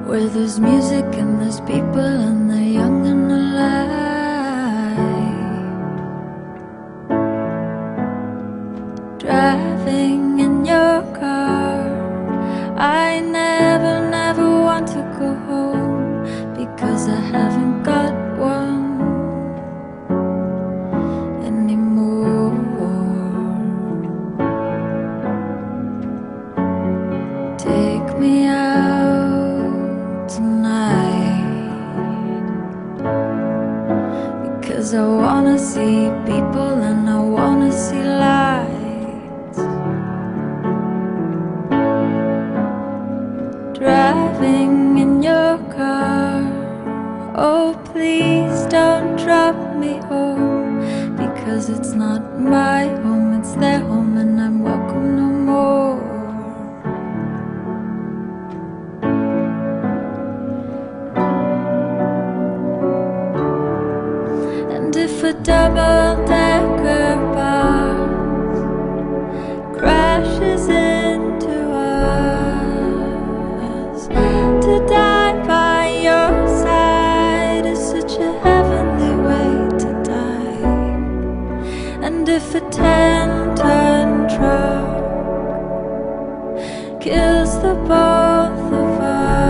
where there's music and there's people and they're young and alive. Driving in your car, I never want to go home, because I haven't got one anymore. Take me out tonight, because I wanna see people and I wanna see lights. Driving in your car, oh please don't drop me home, because it's not my home, it's their home, and I'm welcome no more. And if a double-decker bus crashes into us, to die by your side is such a heavenly way to die. And if a 10-ton truck kills the both of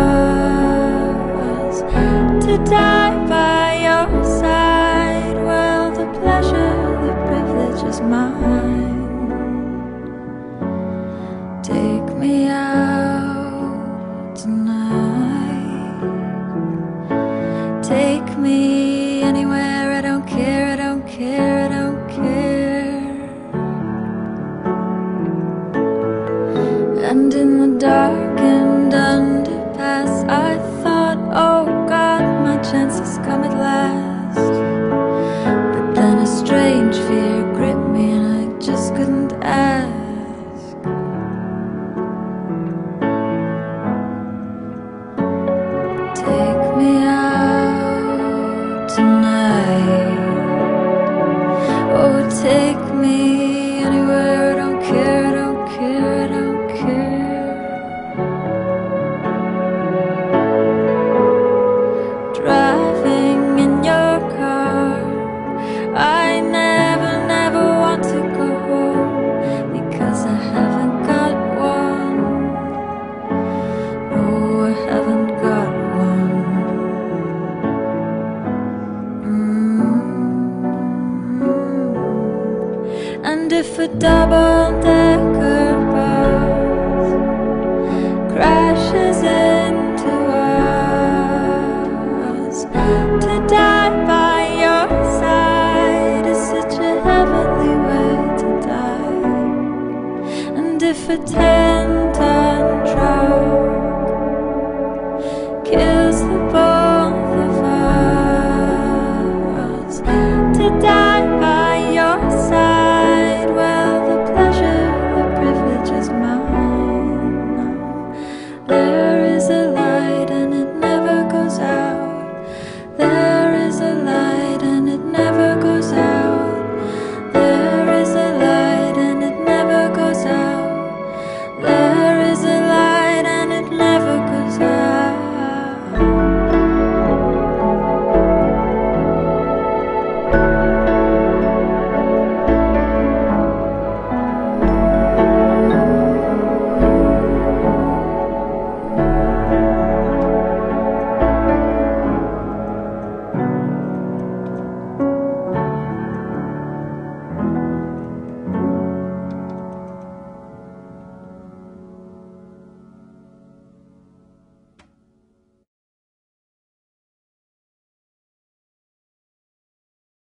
us, to die by your side, well, the pleasure, the privilege is mine. Take me out tonight, take me anywhere, I don't care, I don't care, I don't care. And in the darkened underpass, I thought, oh God, my chance has come at last.